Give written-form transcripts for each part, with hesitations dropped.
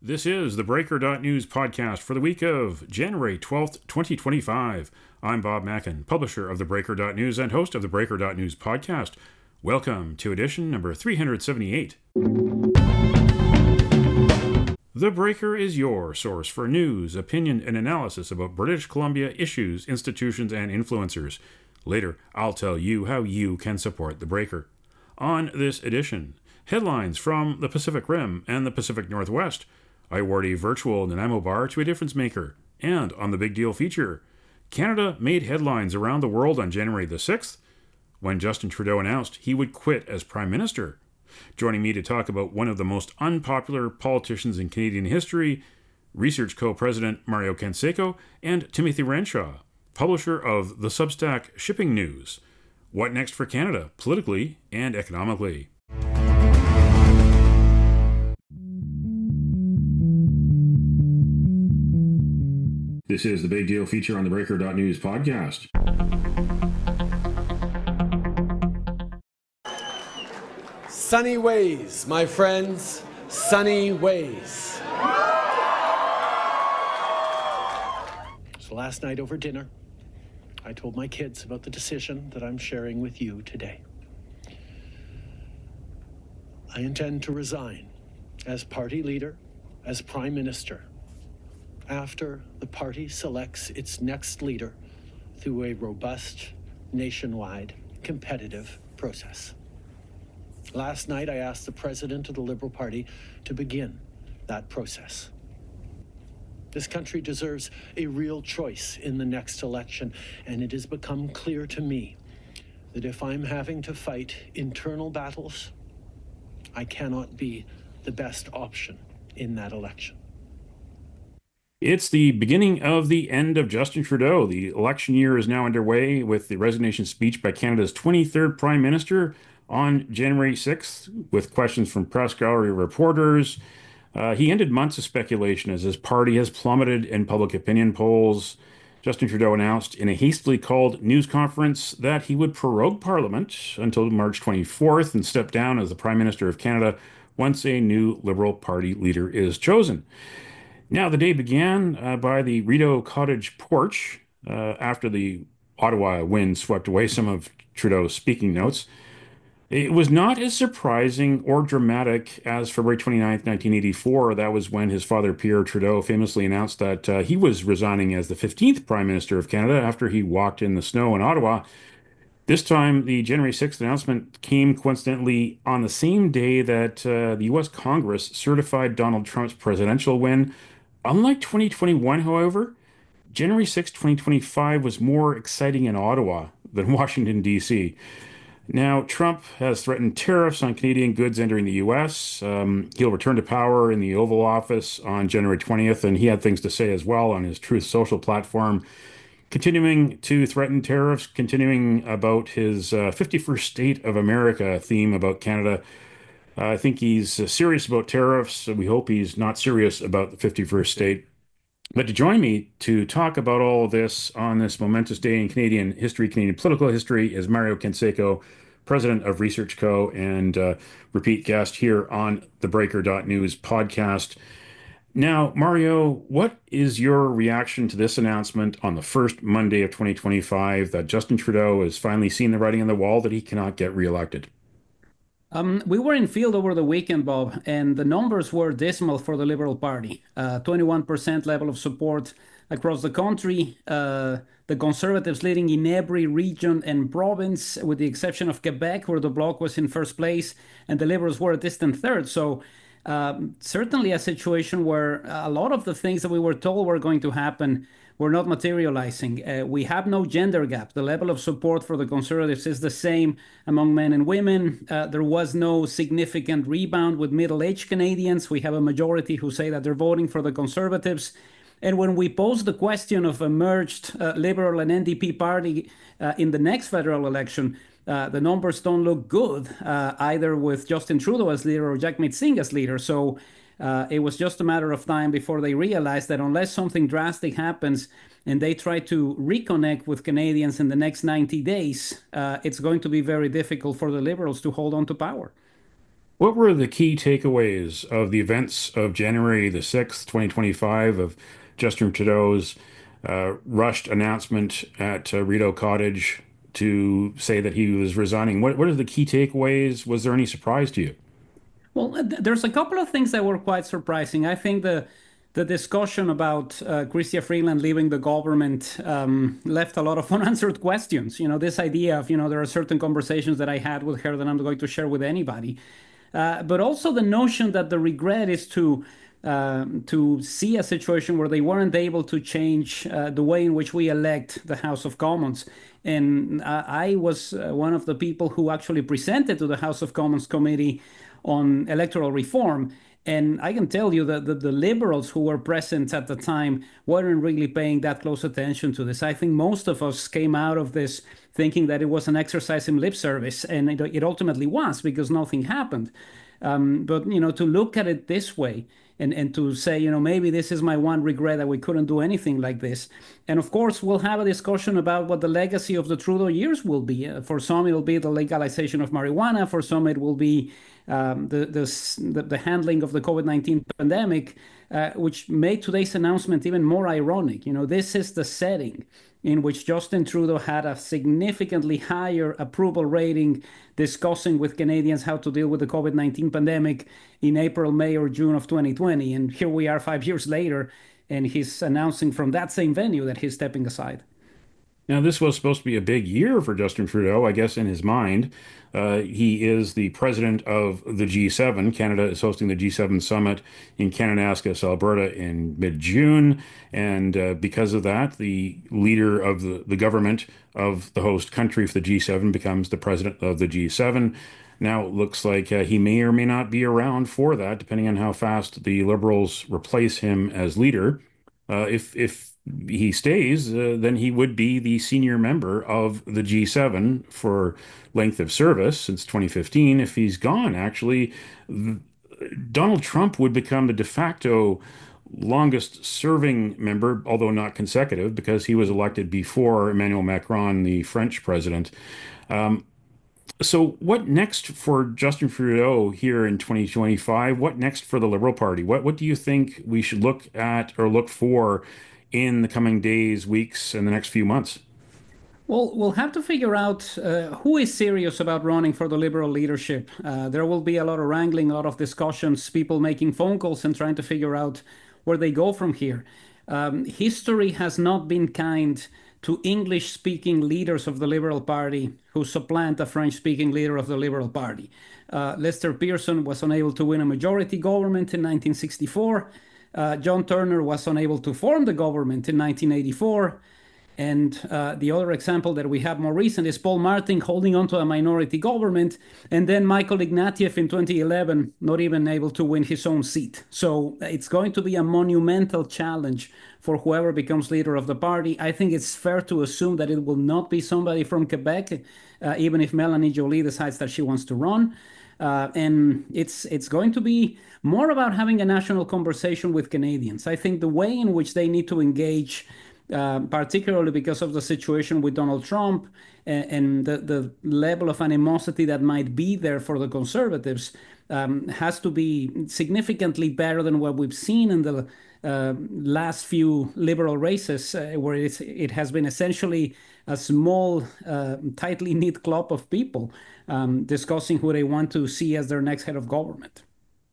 This is the Breaker.News podcast for the week of January 12th, 2025. I'm Bob Mackin, publisher of the Breaker.News and host of the Breaker.News podcast. Welcome to edition number 378. The Breaker is your source for news, opinion, and analysis about British Columbia issues, institutions, and influencers. Later, I'll tell you how you can support the Breaker. On this edition, headlines from the Pacific Rim and the Pacific Northwest. I award a virtual Nanaimo bar to a difference maker. And on the Big Deal feature, Canada made headlines around the world on January the 6th when Justin Trudeau announced he would quit as Prime Minister. Joining me to talk about one of the most unpopular politicians in Canadian history, Research Co-President Mario Canseco and Timothy Renshaw, publisher of the Substack Shipping News. What next for Canada, politically and economically? This is the Big Deal feature on the Breaker.News podcast. Sunny ways, my friends, sunny ways. So last night over dinner, I told my kids about the decision that I'm sharing with you today. I intend to resign as party leader, as Prime Minister, after the party selects its next leader through a robust, nationwide, competitive process. Last night, I asked the President of the Liberal Party to begin that process. This country deserves a real choice in the next election, and it has become clear to me that if I'm having to fight internal battles, I cannot be the best option in that election. It's the beginning of the end of Justin Trudeau. The election year is now underway with the resignation speech by Canada's 23rd Prime Minister on January 6th, with questions from press gallery reporters. He ended months of speculation as his party has plummeted in public opinion polls. Justin Trudeau announced in a hastily called news conference that he would prorogue Parliament until March 24th and step down as the Prime Minister of Canada once a new Liberal Party leader is chosen. Now, the day began by the Rideau Cottage porch after the Ottawa wind swept away some of Trudeau's speaking notes. It was not as surprising or dramatic as February 29th, 1984. That was when his father, Pierre Trudeau, famously announced that he was resigning as the 15th Prime Minister of Canada after he walked in the snow in Ottawa. This time, the January 6th announcement came coincidentally on the same day that the U.S. Congress certified Donald Trump's presidential win. Unlike 2021, however, January 6, 2025 was more exciting in Ottawa than Washington, D.C. Now, Trump has threatened tariffs on Canadian goods entering the U.S. He'll return to power in the Oval Office on January 20th, and he had things to say as well on his Truth Social platform, continuing to threaten tariffs, continuing about his 51st State of America theme about Canada. I think he's serious about tariffs. We hope he's not serious about the 51st state. But to join me to talk about all of this on this momentous day in Canadian history, Canadian political history, is Mario Canseco, president of Research Co. and repeat guest here on the Breaker.News podcast. Now, Mario, what is your reaction to this announcement on the first Monday of 2025 that Justin Trudeau has finally seen the writing on the wall that he cannot get reelected? We were in field over the weekend, Bob, and the numbers were dismal for the Liberal Party. 21% level of support across the country. The Conservatives leading in every region and province, with the exception of Quebec, where the Bloc was in first place, and the Liberals were a distant third. So certainly a situation where a lot of the things that we were told were going to happen were not materializing. We have no gender gap. The level of support for the Conservatives is the same among men and women. There was no significant rebound with middle-aged Canadians. We have a majority who say that they're voting for the Conservatives. And when we pose the question of a merged Liberal and NDP party in the next federal election, the numbers don't look good, either with Justin Trudeau as leader or Jagmeet Singh as leader. So it was just a matter of time before they realized that unless something drastic happens and they try to reconnect with Canadians in the next 90 days, it's going to be very difficult for the Liberals to hold on to power. What were the key takeaways of the events of January the 6th, 2025, of Justin Trudeau's rushed announcement at Rideau Cottage to say that he was resigning? What are the key takeaways? Was there any surprise to you? Well, there's a couple of things that were quite surprising. I think the discussion about Chrystia Freeland leaving the government left a lot of unanswered questions. This idea of, there are certain conversations that I had with her that I'm going to share with anybody. But also the notion that the regret is to see a situation where they weren't able to change the way in which we elect the House of Commons. And I was one of the people who actually presented to the House of Commons Committee on electoral reform. And I can tell you that the liberals who were present at the time weren't really paying that close attention to this. I think most of us came out of this thinking that it was an exercise in lip service, and it ultimately was because nothing happened. But to look at it this way and to say, maybe this is my one regret that we couldn't do anything like this. And of course, we'll have a discussion about what the legacy of the Trudeau years will be. For some, it'll be the legalization of marijuana. For some, it will be the handling of the COVID-19 pandemic, which made today's announcement even more ironic. This is the setting in which Justin Trudeau had a significantly higher approval rating discussing with Canadians how to deal with the COVID-19 pandemic in April, May, or June of 2020. And here we are 5 years later, and he's announcing from that same venue that he's stepping aside. Now, this was supposed to be a big year for Justin Trudeau, I guess, in his mind. He is the president of the G7. Canada is hosting the G7 summit in Kananaskis, Alberta in mid-June. And because of that, the leader of the government of the host country for the G7 becomes the president of the G7. Now, it looks like he may or may not be around for that, depending on how fast the Liberals replace him as leader. If he stays, then he would be the senior member of the G7 for length of service since 2015. If he's gone, actually, Donald Trump would become the de facto longest serving member, although not consecutive, because he was elected before Emmanuel Macron, the French president. So, what next for Justin Trudeau here in 2025? What next for the Liberal Party? What do you think we should look at or look for in the coming days, weeks, and the next few months? Well, we'll have to figure out who is serious about running for the Liberal leadership. There will be a lot of wrangling, a lot of discussions, people making phone calls and trying to figure out where they go from here. History has not been kind to English-speaking leaders of the Liberal Party who supplant a French-speaking leader of the Liberal Party. Lester Pearson was unable to win a majority government in 1964. John Turner was unable to form the government in 1984. And the other example that we have more recent is Paul Martin holding on to a minority government, and then Michael Ignatieff in 2011 not even able to win his own seat. So it's going to be a monumental challenge for whoever becomes leader of the party. I think it's fair to assume that it will not be somebody from Quebec, even if Melanie Joly decides that she wants to run. And it's going to be more about having a national conversation with Canadians. I think the way in which they need to engage, particularly because of the situation with Donald Trump and the level of animosity that might be there for the Conservatives, has to be significantly better than what we've seen in the last few Liberal races, where it has been essentially a small, tightly knit club of people discussing who they want to see as their next head of government.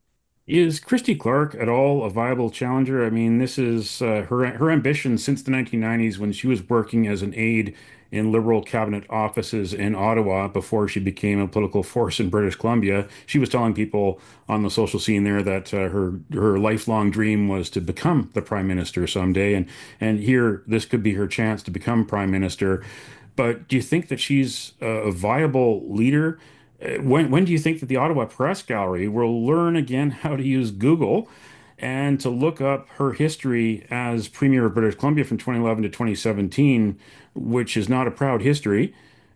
Is Christy Clark at all a viable challenger? I mean, this is her ambition since the 1990s when she was working as an aide in Liberal cabinet offices in Ottawa before she became a political force in British Columbia. She was telling people on the social scene there that her lifelong dream was to become the prime minister someday, and here this could be her chance to become prime minister. But do you think that she's a viable leader? When do you think that the Ottawa Press Gallery will learn again how to use Google and to look up her history as Premier of British Columbia from 2011 to 2017, which is not a proud history,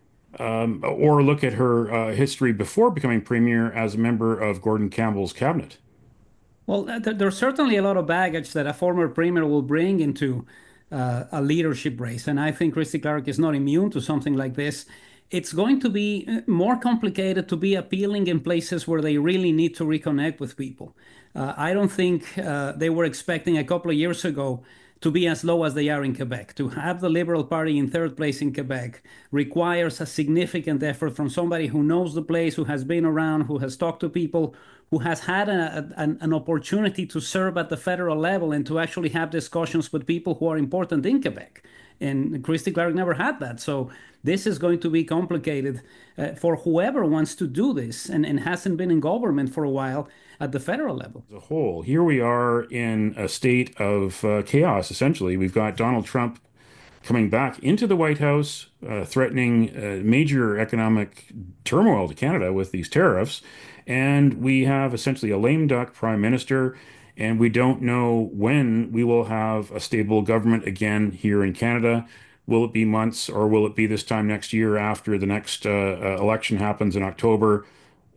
or look at her history before becoming Premier as a member of Gordon Campbell's cabinet? Well, there's certainly a lot of baggage that a former premier will bring into a leadership race. And I think Christy Clark is not immune to something like this. it's going to be more complicated to be appealing in places where they really need to reconnect with people. I don't think they were expecting a couple of years ago to be as low as they are in Quebec. To have the Liberal Party in third place in Quebec requires a significant effort from somebody who knows the place, who has been around, who has talked to people, who has had an opportunity to serve at the federal level and to actually have discussions with people who are important in Quebec. And Christy Clark never had that. So this is going to be complicated for whoever wants to do this and hasn't been in government for a while at the federal level. As a whole, here we are in a state of chaos, essentially. We've got Donald Trump coming back into the White House, threatening major economic turmoil to Canada with these tariffs. And we have essentially a lame duck prime minister, and we don't know when we will have a stable government again here in Canada. Will it be months, or will it be this time next year after the next election happens in October?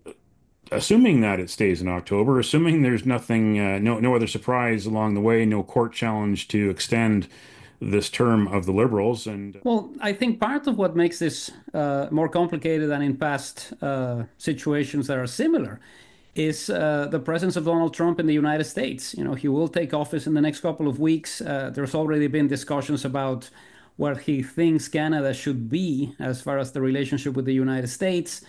Assuming that it stays in October, assuming there's nothing, no other surprise along the way, no court challenge to extend this term of the Liberals. And Well, I think part of what makes this more complicated than in past situations that are similar is the presence of Donald Trump in the United States. You know, he will take office in the next couple of weeks. There's already been discussions about where he thinks Canada should be as far as the relationship with the United States.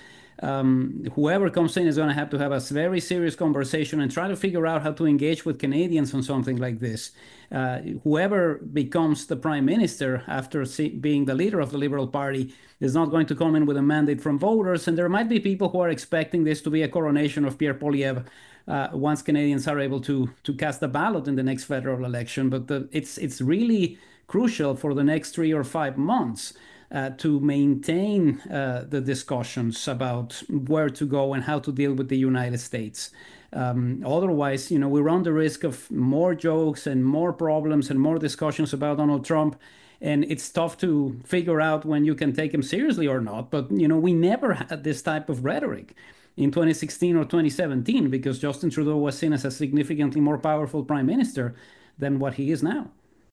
Whoever comes in is going to have a very serious conversation and try to figure out how to engage with Canadians on something like this. Whoever becomes the prime minister after being the leader of the Liberal Party is not going to come in with a mandate from voters, and there might be people who are expecting this to be a coronation of Pierre Poilievre once Canadians are able to cast a ballot in the next federal election. But it's really crucial for the next 3 or 5 months to maintain the discussions about where to go and how to deal with the United States. Otherwise, you know, we run the risk of more jokes and more problems and more discussions about Donald Trump. And it's tough to figure out when you can take him seriously or not. But, you know, we never had this type of rhetoric in 2016 or 2017 because Justin Trudeau was seen as a significantly more powerful prime minister than what he is now.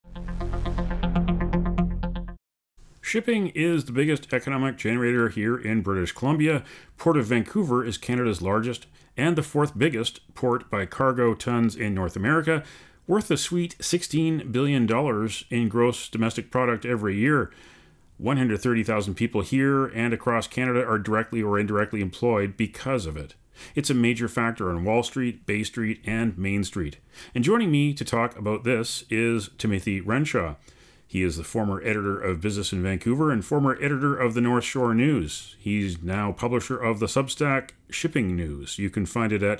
shipping is the biggest economic generator here in British Columbia. Port of Vancouver is Canada's largest and the fourth biggest port by cargo tons in North America, worth a sweet $16 billion in gross domestic product every year. 130,000 people here and across Canada are directly or indirectly employed because of it. It's a major factor on Wall Street, Bay Street, and Main Street. And joining me to talk about this is Timothy Renshaw. He is the former editor of Business in Vancouver and former editor of the North Shore News. He's now publisher of the Substack Shipping News. You can find it at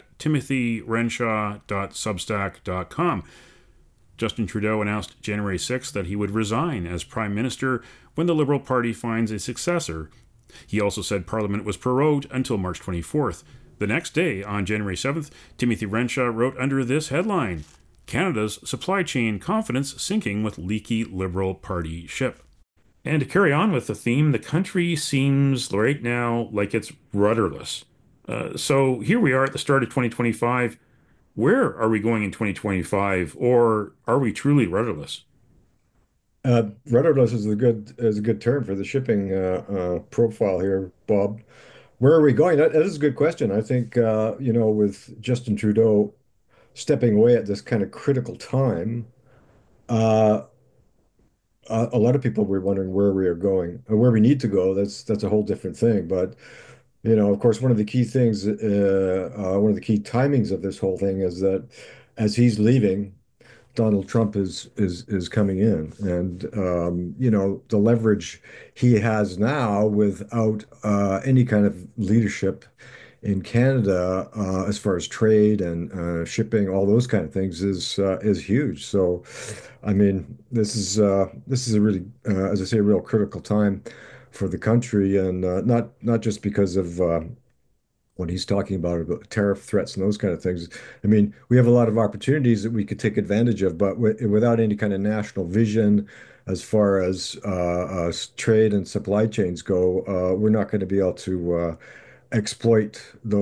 timothyrenshaw.substack.com. Justin Trudeau announced January 6th that he would resign as Prime Minister when the Liberal Party finds a successor. He also said Parliament was prorogued until March 24th. The next day, on January 7th, Timothy Renshaw wrote under this headline, Canada's supply chain confidence sinking with leaky Liberal Party ship. And to carry on with the theme, the country seems right now like it's rudderless. So here we are at the start of 2025. Where are we going in 2025, or are we truly rudderless? Rudderless is a good term for the shipping profile here, Bob. Where are we going? That is a good question. I think with Justin Trudeau stepping away at this kind of critical time, uh, a lot of people were wondering where we are going, or where we need to go. That's a whole different thing. But of course, one of the key things, one of the key timings of this whole thing is that as he's leaving, Donald Trump is coming in, and the leverage he has now without any kind of leadership in Canada as far as trade and shipping, all those kind of things is huge. So, I mean, this is a really, as I say, a real critical time for the country, and not just because of when he's talking about tariff threats and those kind of things. I mean, we have a lot of opportunities that we could take advantage of, but without any kind of national vision as far as trade and supply chains go, we're not going to be able to exploit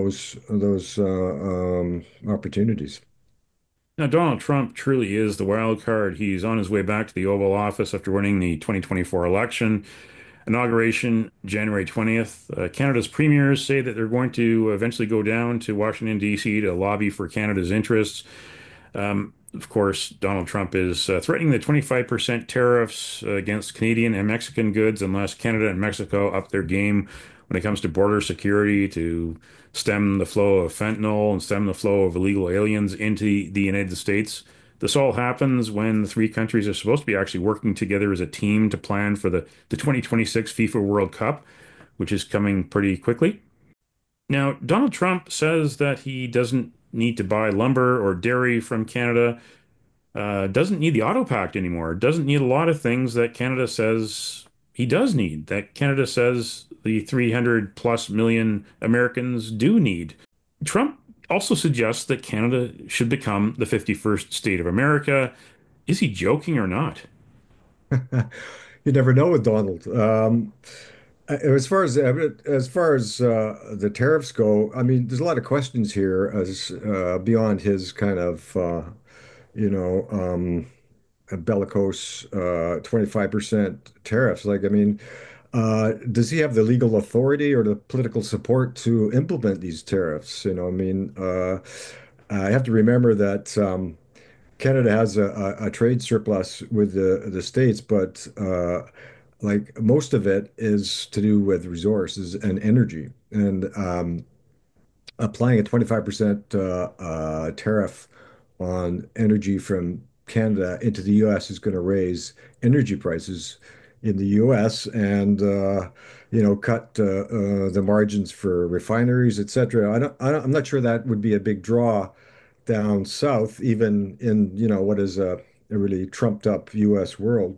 those opportunities. Now, Donald Trump truly is the wild card. He's on his way back to the Oval Office after winning the 2024 election. inauguration January 20th. Canada's premiers say that they're going to eventually go down to Washington, D.C. to lobby for Canada's interests. Of course, Donald Trump is threatening the 25% tariffs against Canadian and Mexican goods unless Canada and Mexico up their game when it comes to border security to stem the flow of fentanyl and stem the flow of illegal aliens into the United States. This all happens when the three countries are supposed to be actually working together as a team to plan for the 2026 FIFA World Cup, which is coming pretty quickly. Now, Donald Trump says that he doesn't need to buy lumber or dairy from Canada, doesn't need the auto pact anymore, doesn't need a lot of things that Canada says he does need, that Canada says the 300 plus million Americans do need. Trump also suggests that Canada should become the 51st state of America. Is he joking or not? You never know with Donald. As far as the tariffs go, I mean, there's a lot of questions here as beyond his kind of you know bellicose 25% tariffs. Like, I mean, does he have the legal authority or the political support to implement these tariffs? I mean, I have to remember that. Canada has a trade surplus with the States, but like most of it is to do with resources and energy. And applying a 25% tariff on energy from Canada into the US is going to raise energy prices in the US and cut the margins for refineries, et cetera. I'm not sure that would be a big draw down south, even in, what is a really trumped up US world.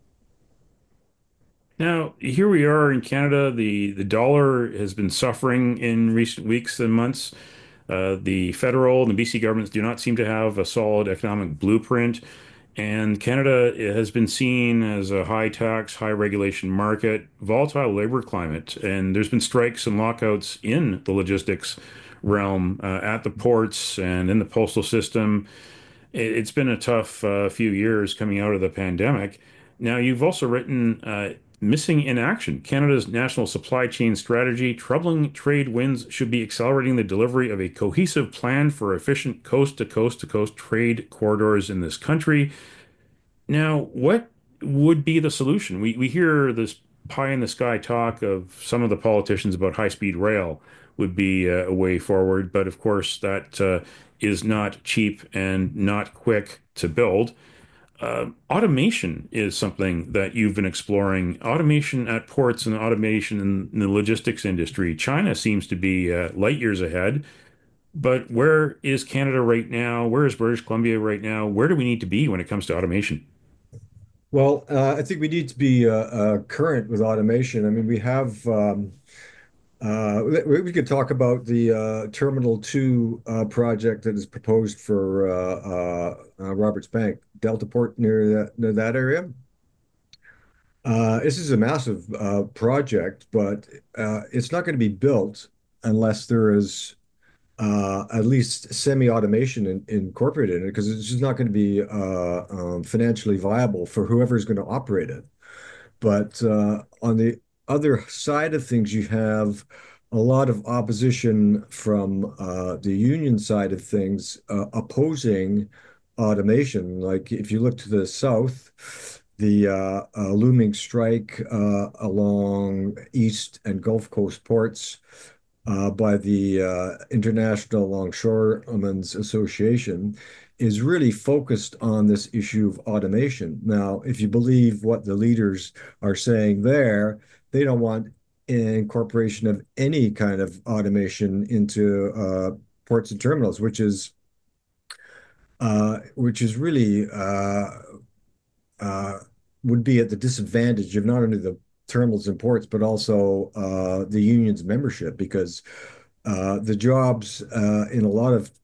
Now, here we are in Canada. The dollar has been suffering in recent weeks and months. The federal and the BC governments do not seem to have a solid economic blueprint. And Canada has been seen as a high tax, high regulation market, volatile labor climate. And there's been strikes and lockouts in the logistics realm, at the ports and in the postal system. It's been a tough few years coming out of the pandemic. Now, you've also written Missing in Action, Canada's national supply chain strategy, troubling trade winds should be accelerating the delivery of a cohesive plan for efficient coast to coast to coast trade corridors in this country. Now, what would be the solution? We hear this pie in the sky talk of some of the politicians about high speed rail would be a way forward, but of course, that is not cheap and not quick to build. Automation is something that you've been exploring. Automation at ports and automation in the logistics industry. China seems to be light years ahead, but where is Canada right now? Where is British Columbia right now? Where do we need to be when it comes to automation? Well, I think we need to be current with automation. I mean, we have we could talk about the Terminal 2 project that is proposed for Roberts Bank, Delta Port near that area. This is a massive project, but it's not going to be built unless there is at least semi-automation incorporated in it, because it's just not going to be financially viable for whoever's going to operate it. But on the other side of things, you have a lot of opposition from the union side of things opposing automation. Like if you look to the south, the looming strike along East and Gulf Coast ports by the International Longshoremen's Association is really focused on this issue of automation. Now, if you believe what the leaders are saying there, they don't want incorporation of any kind of automation into ports and terminals, which is really uh, would be at the disadvantage of not only the terminals and ports, but also the union's membership, because the jobs in a lot of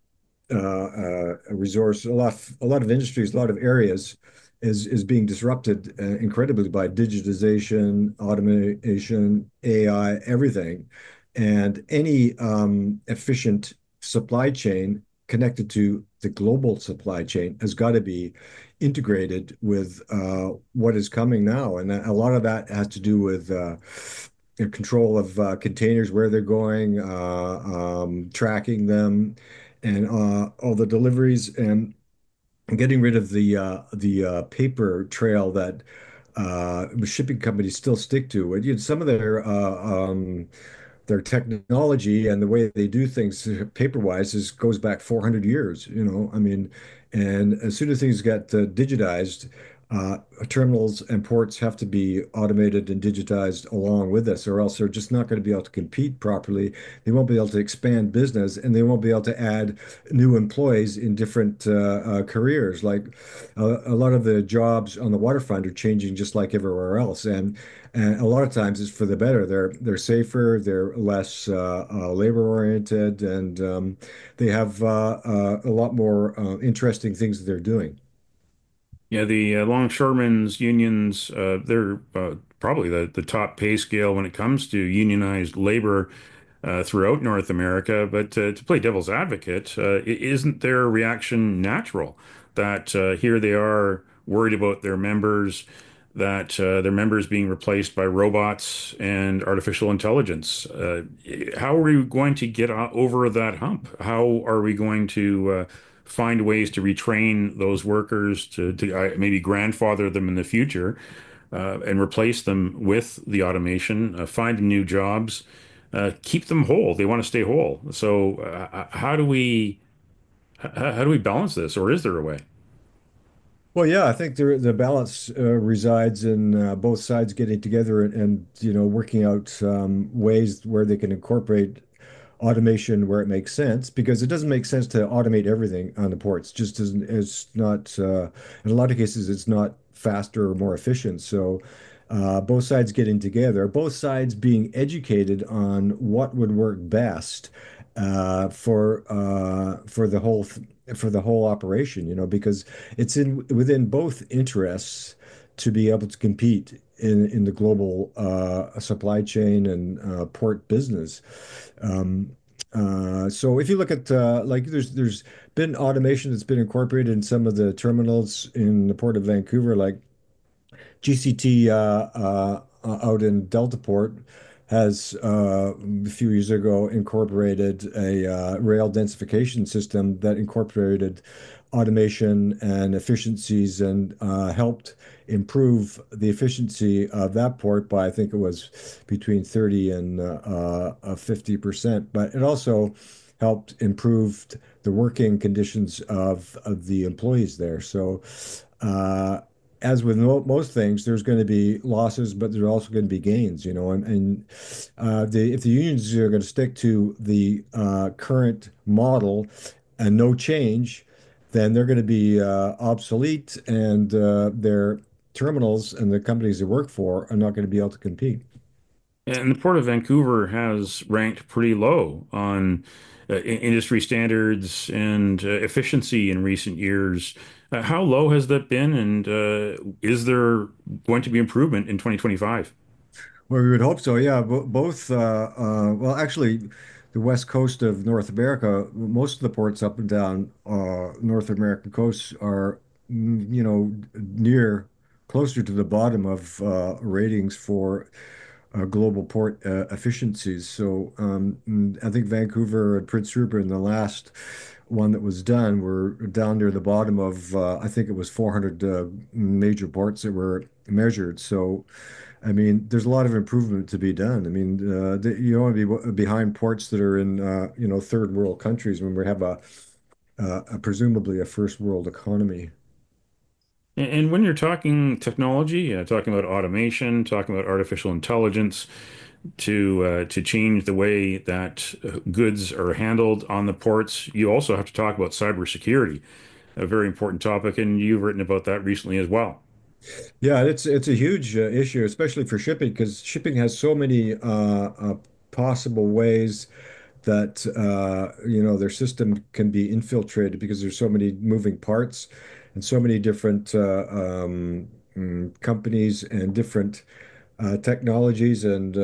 a lot of industries, a lot of areas is being disrupted incredibly by digitization, automation, AI, everything. And any efficient supply chain connected to the global supply chain has got to be integrated with what is coming now. And a lot of that has to do with control of containers, where they're going, tracking them, and all the deliveries, and getting rid of the paper trail that shipping companies still stick to. And, some of their technology and the way they do things paper-wise is goes back 400 years, I mean, and as soon as things get digitized, uh, terminals and ports have to be automated and digitized along with this, or else they're just not going to be able to compete properly. They won't be able to expand business, and they won't be able to add new employees in different careers. Like a lot of the jobs on the waterfront are changing just like everywhere else, and a lot of times it's for the better. They're safer, they're less labor oriented, and they have a lot more interesting things that they're doing. Yeah, the longshoremen's unions, they're probably the top pay scale when it comes to unionized labor throughout North America. But to play devil's advocate, isn't their reaction natural that here they are worried about their members, that their members being replaced by robots and artificial intelligence? How are we going to get over that hump? How are we going to find ways to retrain those workers to maybe grandfather them in the future and replace them with the automation, find new jobs, keep them whole. They want to stay whole. So how do we balance this, or is there a way? Well, yeah, I think the balance resides in both sides getting together and working out ways where they can incorporate automation where it makes sense, because it doesn't make sense to automate everything on the ports. Just doesn't, it's not, in a lot of cases, it's not faster or more efficient. So both sides getting together, both sides being educated on what would work best for the whole operation, because it's in within both interests to be able to compete in the global supply chain and port business. So if you look at like there's been automation that's been incorporated in some of the terminals in the Port of Vancouver, like GCT out in Deltaport has a few years ago incorporated a rail densification system that incorporated automation and efficiencies, and helped improve the efficiency of that port by, I think it was between 30 and 50%. But it also helped improve the working conditions of the employees there. So uh, as with most things, there's going to be losses, but there's also going to be gains, if the unions are going to stick to the current model and no change, then they're going to be obsolete, and their terminals and the companies they work for are not going to be able to compete. And the Port of Vancouver has ranked pretty low on industry standards and efficiency in recent years. How low has that been, and is there going to be improvement in 2025? Well, we would hope so. Yeah, both. Well, actually, the west coast of North America, most of the ports up and down North American coasts are, near closer to the bottom of ratings for global port efficiencies. So I think Vancouver and Prince Rupert in the last one that was done were down near the bottom of, I think it was 400 major ports that were measured. So, I mean, there's a lot of improvement to be done. I mean, you don't want to be behind ports that are in, third world countries when we have presumably a first world economy. And when you're talking technology, talking about automation, talking about artificial intelligence to change the way that goods are handled on the ports, you also have to talk about cybersecurity, a very important topic, and you've written about that recently as well. Yeah, it's a huge issue, especially for shipping, because shipping has so many possible ways that their system can be infiltrated, because there's so many moving parts and so many different companies and different technologies, and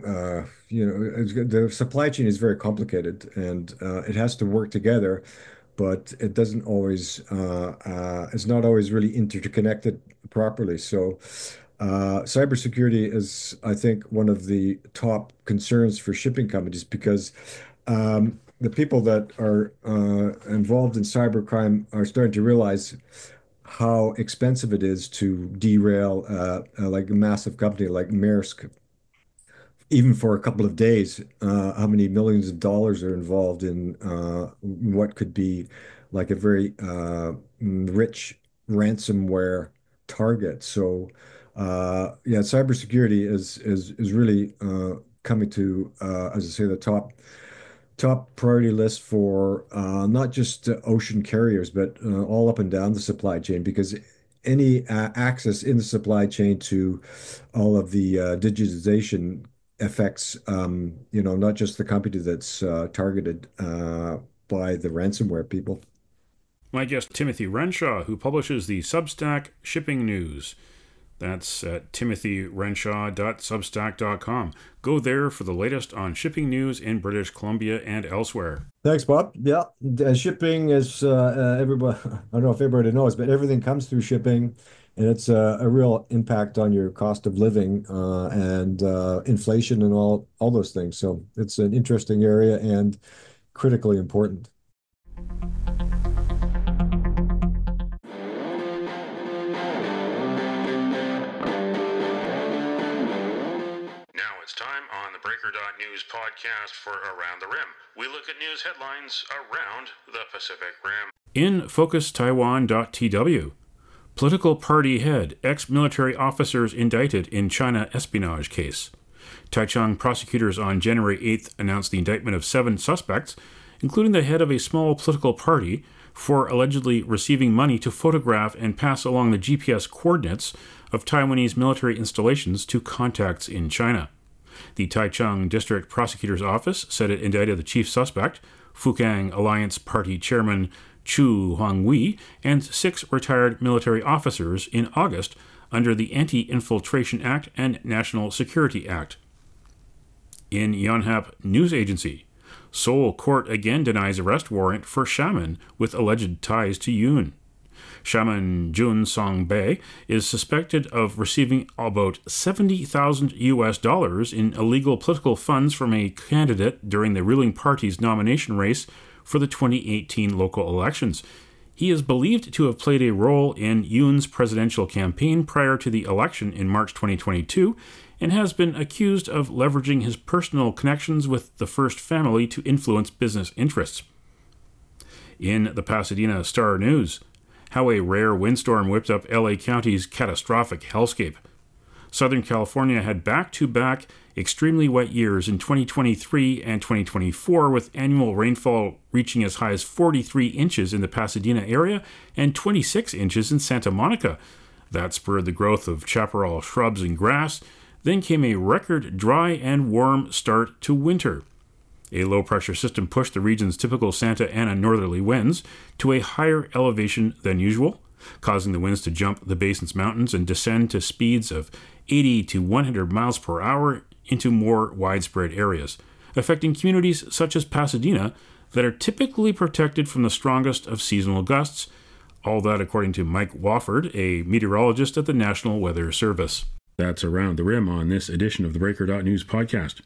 the supply chain is very complicated, and it has to work together. but it doesn't always it's not always really interconnected properly. So cybersecurity is, I think, one of the top concerns for shipping companies because the people that are involved in cybercrime are starting to realize how expensive it is to derail like a massive company like Maersk, even for a couple of days, how many millions of dollars are involved in what could be like a very rich ransomware target. So, yeah, cybersecurity is really coming to, as I say, the top priority list for not just ocean carriers, but all up and down the supply chain, because any access in the supply chain to all of the digitization affects, not just the company that's targeted by the ransomware people. My guest, Timothy Renshaw, who publishes the Substack Shipping News. That's at timothyrenshaw.substack.com. Go there for the latest on shipping news in British Columbia and elsewhere. Thanks, Bob. Yeah, shipping is everybody. I don't know if everybody knows, but everything comes through shipping, and it's a real impact on your cost of living and inflation and all those things. So it's an interesting area and critically important. Now it's time on the Breaker.News podcast for Around the Rim. We look at news headlines around the Pacific Rim. In Focus Taiwan.tw, political party head, ex-military officers indicted in China espionage case. Taichung prosecutors on January 8th announced the indictment of 7 suspects, including the head of a small political party, for allegedly receiving money to photograph and pass along the GPS coordinates of Taiwanese military installations to contacts in China. The Taichung District Prosecutor's Office said it indicted the chief suspect, Fukang Alliance Party Chairman Chu Huanghui, and 6 retired military officers in August under the Anti-Infiltration Act and National Security Act. In Yonhap News Agency, Seoul court again denies arrest warrant for shaman with alleged ties to Yoon. Shaman Jun Song-bae is suspected of receiving about $70,000 in illegal political funds from a candidate during the ruling party's nomination race for the 2018 local elections. He is believed to have played a role in Yoon's presidential campaign prior to the election in March 2022 and has been accused of leveraging his personal connections with the First family to influence business interests. In the Pasadena Star News, how a rare windstorm whipped up LA County's catastrophic hellscape. Southern California had back-to-back extremely wet years in 2023 and 2024, with annual rainfall reaching as high as 43 inches in the Pasadena area and 26 inches in Santa Monica. That spurred the growth of chaparral shrubs and grass. Then came a record dry and warm start to winter. A low-pressure system pushed the region's typical Santa Ana northerly winds to a higher elevation than usual, causing the winds to jump the basin's mountains and descend to speeds of 80 to 100 miles per hour into more widespread areas, affecting communities such as Pasadena that are typically protected from the strongest of seasonal gusts. All that according to Mike Wofford, a meteorologist at the National Weather Service. That's Around the Rim on this edition of the Breaker.News podcast.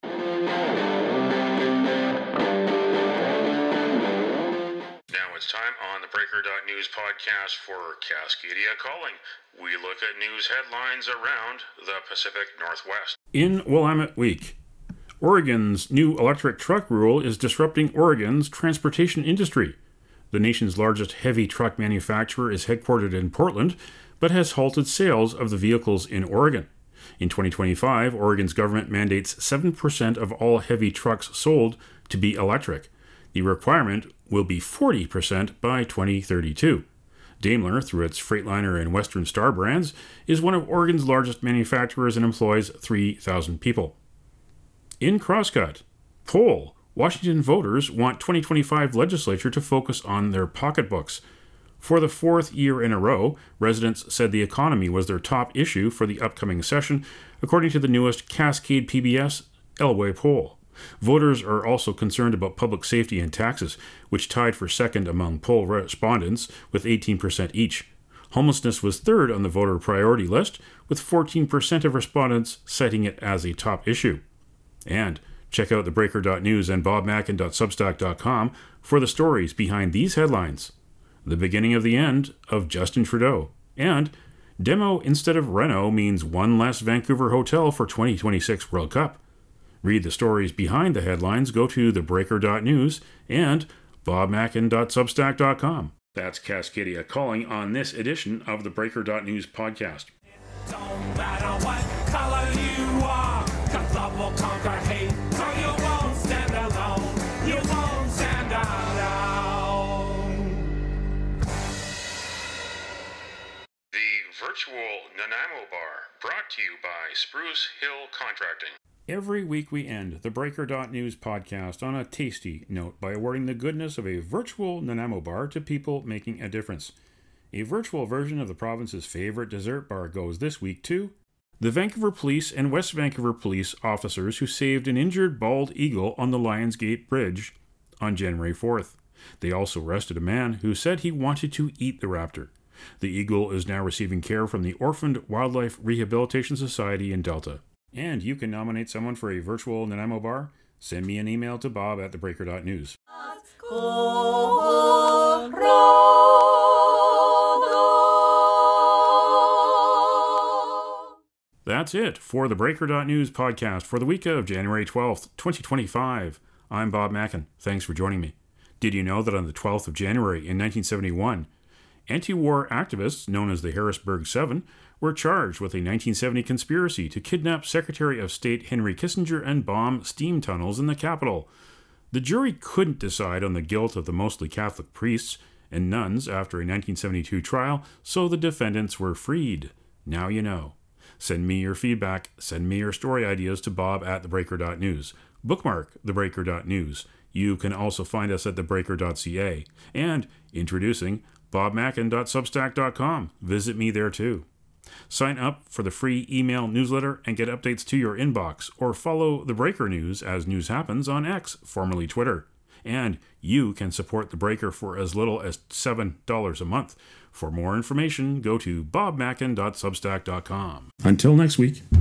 It's time on the Breaker.News podcast for Cascadia Calling. We look at news headlines around the Pacific Northwest. In Willamette Week, Oregon's new electric truck rule is disrupting Oregon's transportation industry. The nation's largest heavy truck manufacturer is headquartered in Portland, but has halted sales of the vehicles in Oregon. In 2025, Oregon's government mandates 7% of all heavy trucks sold to be electric. The requirement will be 40% by 2032. Daimler, through its Freightliner and Western Star brands, is one of Oregon's largest manufacturers and employs 3,000 people. In Crosscut, poll, Washington voters want 2025 legislature to focus on their pocketbooks. For the 4th year in a row, residents said the economy was their top issue for the upcoming session, according to the newest Cascade PBS Elway poll. Voters are also concerned about public safety and taxes, which tied for second among poll respondents with 18% each. Homelessness was third on the voter priority list, with 14% of respondents citing it as a top issue. And check out thebreaker.news and bobmackin.substack.com for the stories behind these headlines. The beginning of the end of Justin Trudeau, and demo instead of reno means one less Vancouver hotel for 2026 World Cup. Read the stories behind the headlines, go to thebreaker.news and bobmackin.substack.com. That's Cascadia calling on this edition of the Breaker.news podcast. Don't matter what color you are, 'cause love will conquer hate, so you won't stand alone, you won't stand alone. The virtual Nanaimo Bar, brought to you by Spruce Hill Contracting. Every week we end the Breaker.news podcast on a tasty note by awarding the goodness of a virtual Nanaimo bar to people making a difference. A virtual version of the province's favorite dessert bar goes this week to the Vancouver Police and West Vancouver Police officers who saved an injured bald eagle on the Lionsgate Bridge on January 4th. They also arrested a man who said he wanted to eat the raptor. The eagle is now receiving care from the Orphaned Wildlife Rehabilitation Society in Delta. And you can nominate someone for a virtual Nanaimo bar. Send me an email to bob@thebreaker.news. That's it for the Breaker.news podcast for the week of January 12th, 2025. I'm Bob Mackin. Thanks for joining me. Did you know that on the 12th of January in 1971, anti-war activists known as the Harrisburg Seven were charged with a 1970 conspiracy to kidnap Secretary of State Henry Kissinger and bomb steam tunnels in the Capitol. The jury couldn't decide on the guilt of the mostly Catholic priests and nuns after a 1972 trial, so the defendants were freed. Now you know. Send me your feedback, send me your story ideas to bob@thebreaker.news. Bookmark thebreaker.news. You can also find us at thebreaker.ca. And introducing bobmackin.substack.com. Visit me there too. Sign up for the free email newsletter and get updates to your inbox, or follow The Breaker News as news happens on X, formerly Twitter. And you can support The Breaker for as little as $7 a month. For more information, go to bobmackin.substack.com. Until next week.